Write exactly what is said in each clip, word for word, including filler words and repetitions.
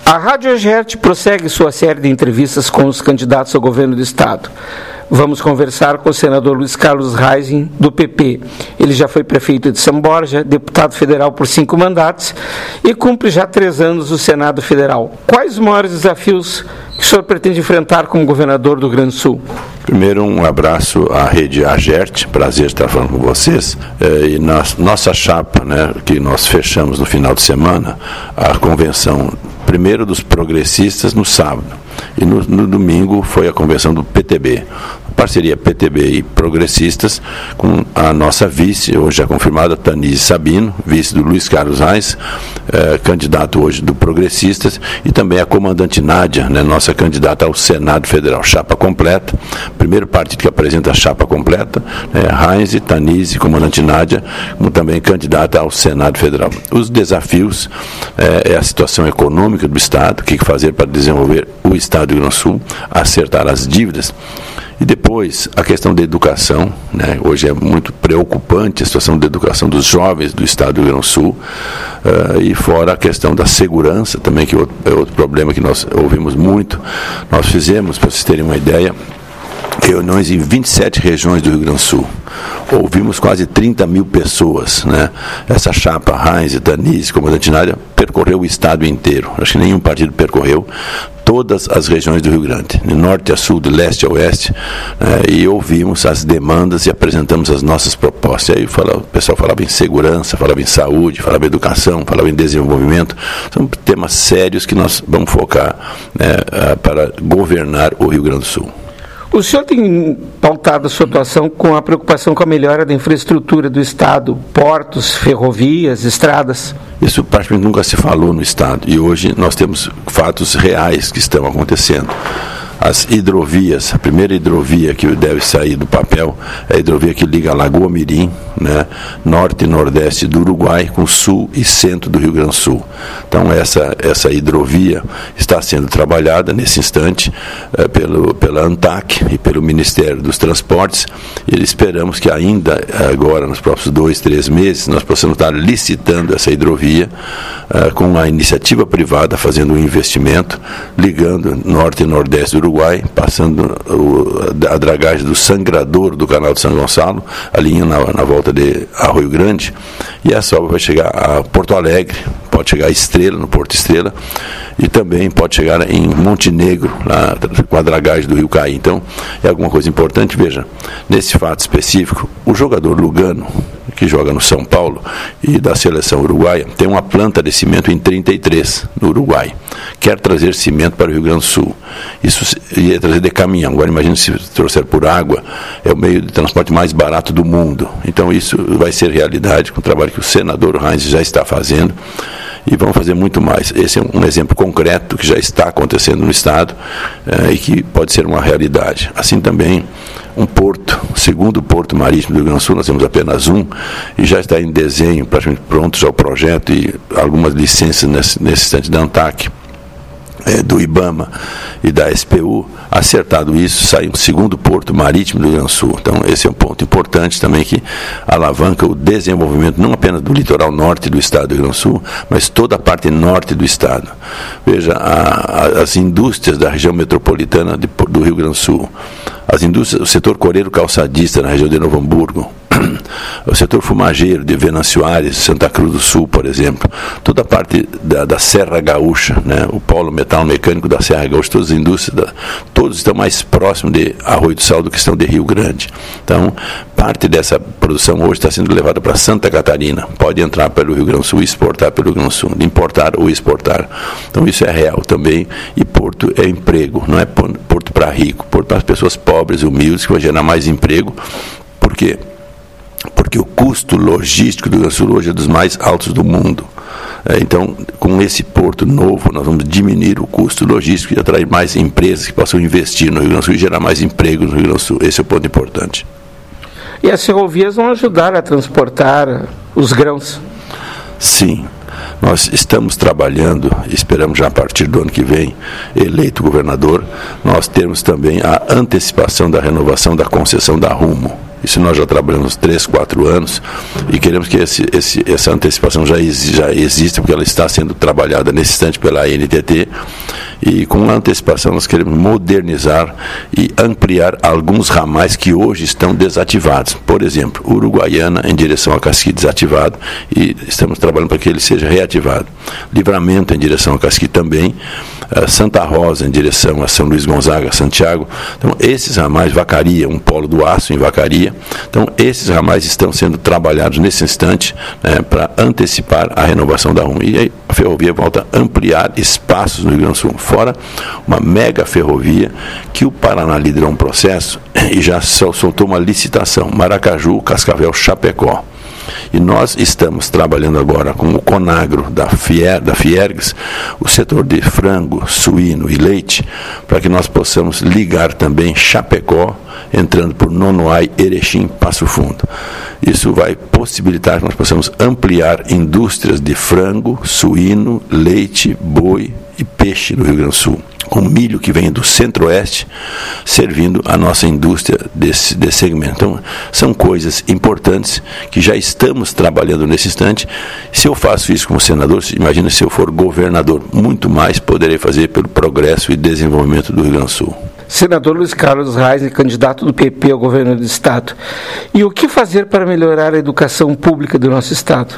A Rádio Agerte prossegue sua série de entrevistas com os candidatos ao governo do Estado. Vamos conversar com o senador Luiz Carlos Reising, do P P. Ele já foi prefeito de São Borja, deputado federal por cinco mandatos e cumpre já três anos no Senado Federal. Quais os maiores desafios que o senhor pretende enfrentar como governador do Rio Grande do Sul? Primeiro, um abraço à rede Agerte, prazer estar falando com vocês. E na nossa chapa, né, que nós fechamos no final de semana, a convenção, primeiro dos progressistas no sábado, e no, no domingo foi a convenção do P T B. Parceria P T B e progressistas, com a nossa vice, hoje já confirmada, Tanise Sabino, vice do Luiz Carlos Reis, eh, candidato hoje do Progressistas, e também a comandante Nádia, né, nossa candidata ao Senado Federal, chapa completa, primeiro partido que apresenta a chapa completa, né, Reis, Tanise, comandante Nádia, como também candidata ao Senado Federal. Os desafios eh, é a situação econômica do Estado, o que fazer para desenvolver o Estado do Rio Grande do Sul, acertar as dívidas. E depois, a questão da educação, né? Hoje é muito preocupante a situação da educação dos jovens do Estado do Rio Grande do Sul, uh, e fora a questão da segurança também, que é outro, é outro problema que nós ouvimos muito. Nós fizemos, para vocês terem uma ideia, reuniões em vinte e sete regiões do Rio Grande do Sul. Ouvimos quase trinta mil pessoas, né? Essa chapa, Reis e Tanise, comandante Nádia, percorreu o estado inteiro. Acho que nenhum partido percorreu todas as regiões do Rio Grande, de norte a sul, de leste a oeste, né, e ouvimos as demandas e apresentamos as nossas propostas. E aí fala, o pessoal falava em segurança, falava em saúde, falava em educação, falava em desenvolvimento. São temas sérios que nós vamos focar, né, para governar o Rio Grande do Sul. O senhor tem pautado a sua atuação com a preocupação com a melhora da infraestrutura do Estado, portos, ferrovias, estradas? Isso praticamente nunca se falou no Estado, e hoje nós temos fatos reais que estão acontecendo. As hidrovias, a primeira hidrovia que deve sair do papel é a hidrovia que liga a Lagoa Mirim, né, norte e nordeste do Uruguai, com sul e centro do Rio Grande do Sul. Então essa, essa hidrovia está sendo trabalhada nesse instante é, pelo, pela ANTAC e pelo Ministério dos Transportes, e esperamos que ainda agora, nos próximos dois, três meses, nós possamos estar licitando essa hidrovia é, com a iniciativa privada, fazendo um investimento, ligando norte e nordeste do Uruguai, Uruguai, passando o, a dragagem do Sangrador do canal de São Gonçalo, ali na, na volta de Arroio Grande, e essa obra vai chegar a Porto Alegre, pode chegar a Estrela, no Porto Estrela, e também pode chegar em Montenegro, lá, com a dragagem do Rio Caí. Então, é alguma coisa importante. Veja, nesse fato específico, o jogador Lugano, que joga no São Paulo e da seleção uruguaia, tem uma planta de cimento em trinta e três, no Uruguai. Quer trazer cimento para o Rio Grande do Sul. Isso ia trazer de caminhão. Agora imagine se trouxer por água, é o meio de transporte mais barato do mundo. Então isso vai ser realidade com o trabalho que o senador Reis já está fazendo. E vamos fazer muito mais. Esse é um exemplo concreto que já está acontecendo no Estado eh, e que pode ser uma realidade. Assim também, um porto, o segundo porto marítimo do Rio Grande do Sul, nós temos apenas um, e já está em desenho, praticamente pronto já o projeto e algumas licenças nesse, nesse instante da ANTAC, é, do IBAMA e da S P U. Acertado isso, sai um segundo porto marítimo do Rio Grande do Sul. Então esse é um ponto importante também que alavanca o desenvolvimento não apenas do litoral norte do estado do Rio Grande do Sul, mas toda a parte norte do estado. Veja, a, a, as indústrias da região metropolitana de, do Rio Grande do Sul, as indústrias, o setor coreiro calçadista na região de Novo Hamburgo, o setor fumageiro de Venâncio Aires, Santa Cruz do Sul, por exemplo, toda a parte da, da Serra Gaúcha, né, o polo metal mecânico da Serra Gaúcha, todas as indústrias, da, todos estão mais próximos de Arroio do Sal do que estão de Rio Grande. Então, parte dessa produção hoje está sendo levada para Santa Catarina, pode entrar pelo Rio Grande do Sul e exportar pelo Rio Grande do Sul, importar ou exportar. Então isso é real também, e porto é emprego, não é porto para rico, porto para as pessoas pobres, humildes, que vai gerar mais emprego. Por quê? Porque o custo logístico do Rio Grande do Sul hoje é dos mais altos do mundo. É, então, com esse porto novo, nós vamos diminuir o custo logístico e atrair mais empresas que possam investir no Rio Grande do Sul e gerar mais empregos no Rio Grande do Sul. Esse é o ponto importante. E as ferrovias vão ajudar a transportar os grãos? Sim. Nós estamos trabalhando, esperamos já a partir do ano que vem, eleito governador, nós temos também a antecipação da renovação da concessão da Rumo. Isso nós já trabalhamos três, quatro anos e queremos que esse, esse, essa antecipação já, exi, já exista, porque ela está sendo trabalhada nesse instante pela A N T T, e com a antecipação nós queremos modernizar e ampliar alguns ramais que hoje estão desativados. Por exemplo, Uruguaiana em direção a Casqui desativado, e estamos trabalhando para que ele seja reativado. Livramento em direção a Casqui também, Santa Rosa em direção a São Luís Gonzaga, Santiago. Então, esses ramais, Vacaria, um polo do aço em Vacaria. Então, esses ramais estão sendo trabalhados nesse instante, né, para antecipar a renovação da R U M. E aí a ferrovia volta a ampliar espaços no Rio Grande do Sul. Fora uma mega ferrovia que o Paraná liderou um processo e já soltou uma licitação, Maracaju, Cascavel, Chapecó. E nós estamos trabalhando agora com o Conagro da, Fier, da Fiergs, o setor de frango, suíno e leite, para que nós possamos ligar também Chapecó, entrando por Nonoai, Erechim, Passo Fundo. Isso vai possibilitar que nós possamos ampliar indústrias de frango, suíno, leite, boi e peixe no Rio Grande do Sul, com milho que vem do centro-oeste, servindo a nossa indústria desse, desse segmento. Então, são coisas importantes que já estamos trabalhando nesse instante. Se eu faço isso como senador, imagina se eu for governador, muito mais poderei fazer pelo progresso e desenvolvimento do Rio Grande do Sul. Senador Luiz Carlos Reis, candidato do P P ao governo do Estado. E o que fazer para melhorar a educação pública do nosso Estado?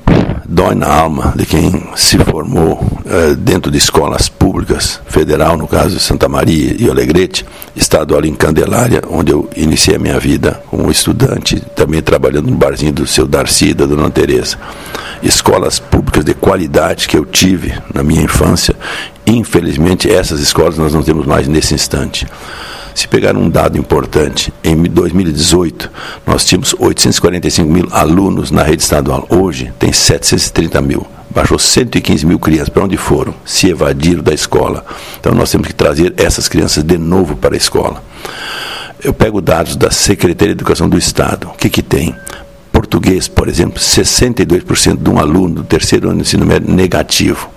Dói na alma de quem se formou eh, dentro de escolas públicas, federal, no caso de Santa Maria e Alegrete, estadual em Candelária, onde eu iniciei a minha vida como estudante, também trabalhando no barzinho do seu Darcy e da Dona Teresa. Escolas públicas de qualidade que eu tive na minha infância, infelizmente essas escolas nós não temos mais nesse instante. Se pegar um dado importante, em dois mil e dezoito, nós tínhamos oitocentos e quarenta e cinco mil alunos na rede estadual. Hoje, tem setecentos e trinta mil. Baixou cento e quinze mil crianças. Para onde foram? Se evadiram da escola. Então, nós temos que trazer essas crianças de novo para a escola. Eu pego dados da Secretaria de Educação do Estado. O que que tem? Português, por exemplo, sessenta e dois por cento de um aluno do terceiro ano de ensino médio negativo.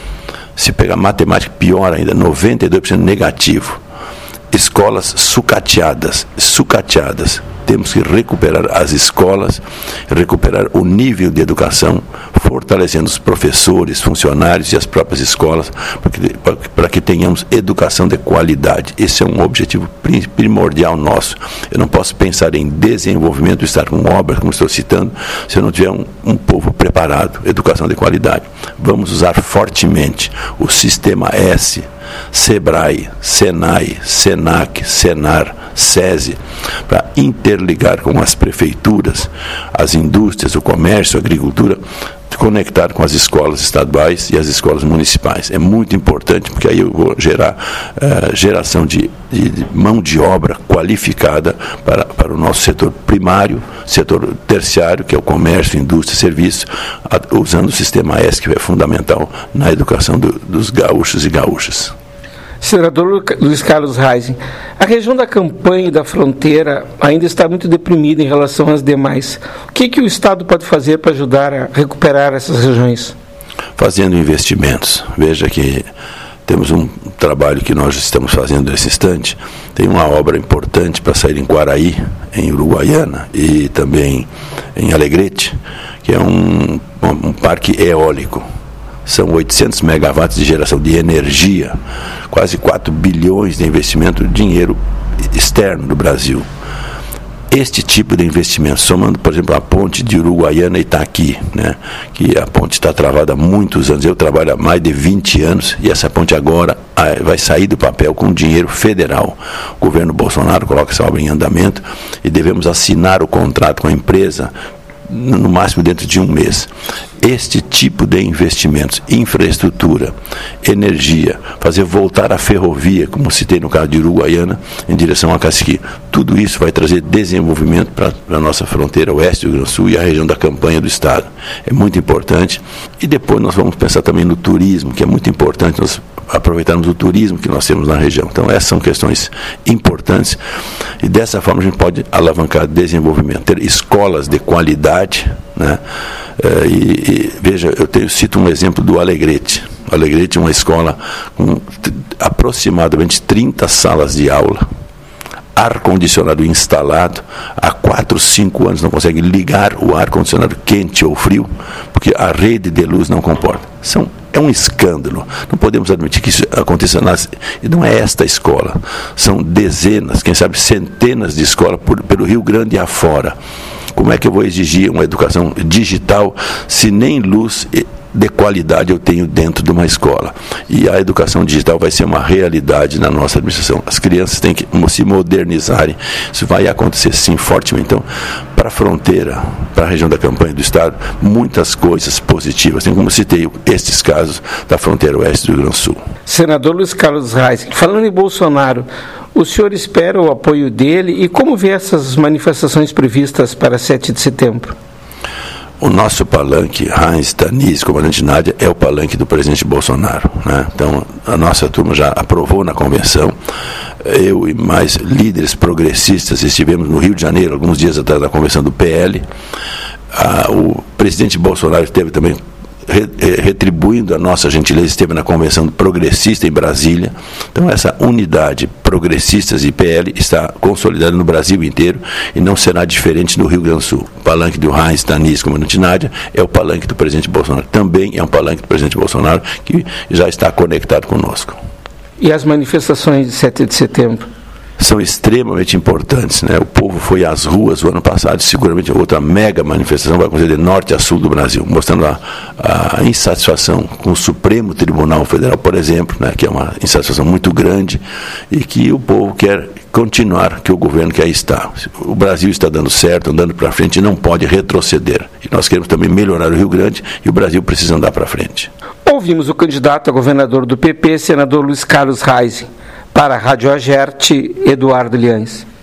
Se pegar matemática, pior ainda, noventa e dois por cento negativo. Escolas sucateadas, sucateadas. Temos que recuperar as escolas, recuperar o nível de educação, fortalecendo os professores, funcionários e as próprias escolas, para que, para que tenhamos educação de qualidade. Esse é um objetivo primordial nosso. Eu não posso pensar em desenvolvimento do Estado com obras, como estou citando, se eu não tiver um, um povo preparado, educação de qualidade. Vamos usar fortemente o Sistema S, SEBRAE, SENAI, SENAC, SENAR, SESI, para interligar com as prefeituras, as indústrias, o comércio, a agricultura, conectar com as escolas estaduais e as escolas municipais. É muito importante, porque aí eu vou gerar uh, geração de, de, de mão de obra qualificada para, para o nosso setor primário, setor terciário, que é o comércio, indústria, serviço, a, usando o Sistema S, que é fundamental na educação do, dos gaúchos e gaúchas. Senador Luiz Carlos Reis, a região da Campanha e da Fronteira ainda está muito deprimida em relação às demais. O que, que o Estado pode fazer para ajudar a recuperar essas regiões? Fazendo investimentos. Veja que temos um trabalho que nós estamos fazendo nesse instante. Tem uma obra importante para sair em Quaraí, em Uruguaiana, e também em Alegrete, que é um, um, um parque eólico. São oitocentos megawatts de geração de energia, quase quatro bilhões de investimento, dinheiro externo do Brasil. Este tipo de investimento, somando, por exemplo, a ponte de Uruguaiana e Itaqui, né, que a ponte está travada há muitos anos, eu trabalho há mais de vinte anos, e essa ponte agora vai sair do papel com dinheiro federal. O governo Bolsonaro coloca essa obra em andamento e devemos assinar o contrato com a empresa no máximo dentro de um mês. Este tipo de investimentos, infraestrutura, energia, fazer voltar a ferrovia, como citei no caso de Uruguaiana, em direção a Casqui, tudo isso vai trazer desenvolvimento para a nossa fronteira oeste do Rio Grande do Sul e a região da Campanha do Estado. É muito importante. E depois nós vamos pensar também no turismo, que é muito importante nós aproveitarmos o turismo que nós temos na região. Então essas são questões importantes e dessa forma a gente pode alavancar desenvolvimento, ter escolas de qualidade, né? É, e, e veja, eu tenho, cito um exemplo do Alegrete. O Alegrete é uma escola com aproximadamente trinta salas de aula, ar-condicionado instalado, há quatro, cinco anos não consegue ligar o ar-condicionado quente ou frio, porque a rede de luz não comporta. São, é um escândalo. Não podemos admitir que isso aconteça. Nas, e não é esta escola. São dezenas, quem sabe centenas de escolas por, pelo Rio Grande afora. Como é que eu vou exigir uma educação digital se nem luz de qualidade eu tenho dentro de uma escola? E a educação digital vai ser uma realidade na nossa administração. As crianças têm que se modernizarem. Isso vai acontecer sim, fortemente. Então, para a fronteira, para a região da campanha do Estado, muitas coisas positivas. Tem como citei estes casos da fronteira oeste do Rio Grande do Sul. Senador Luiz Carlos Reis, falando em Bolsonaro, o senhor espera o apoio dele e como vê essas manifestações previstas para sete de setembro? O nosso palanque, Heinz, Tanis, comandante Nádia, é o palanque do presidente Bolsonaro, né? Então, a nossa turma já aprovou na convenção. Eu e mais líderes progressistas estivemos no Rio de Janeiro, alguns dias atrás, da convenção do P L. Ah, o presidente Bolsonaro esteve também retribuindo a nossa gentileza, esteve na convenção progressista em Brasília. Então essa unidade progressistas e P L está consolidada no Brasil inteiro e não será diferente no Rio Grande do Sul. O palanque do Heinz, Tanis, comandante Nádia, é o palanque do presidente Bolsonaro. Também é um palanque do presidente Bolsonaro que já está conectado conosco. E as manifestações de sete de setembro? São extremamente importantes, né? O povo foi às ruas o ano passado, seguramente outra mega manifestação vai acontecer de norte a sul do Brasil, mostrando a, a insatisfação com o Supremo Tribunal Federal, por exemplo, né? Que é uma insatisfação muito grande e que o povo quer continuar, que o governo quer estar. O Brasil está dando certo, andando para frente e não pode retroceder. E nós queremos também melhorar o Rio Grande e o Brasil precisa andar para frente. Ouvimos o candidato a governador do P P, senador Luiz Carlos Reis. Para a Rádio Agerte, Eduardo Liães.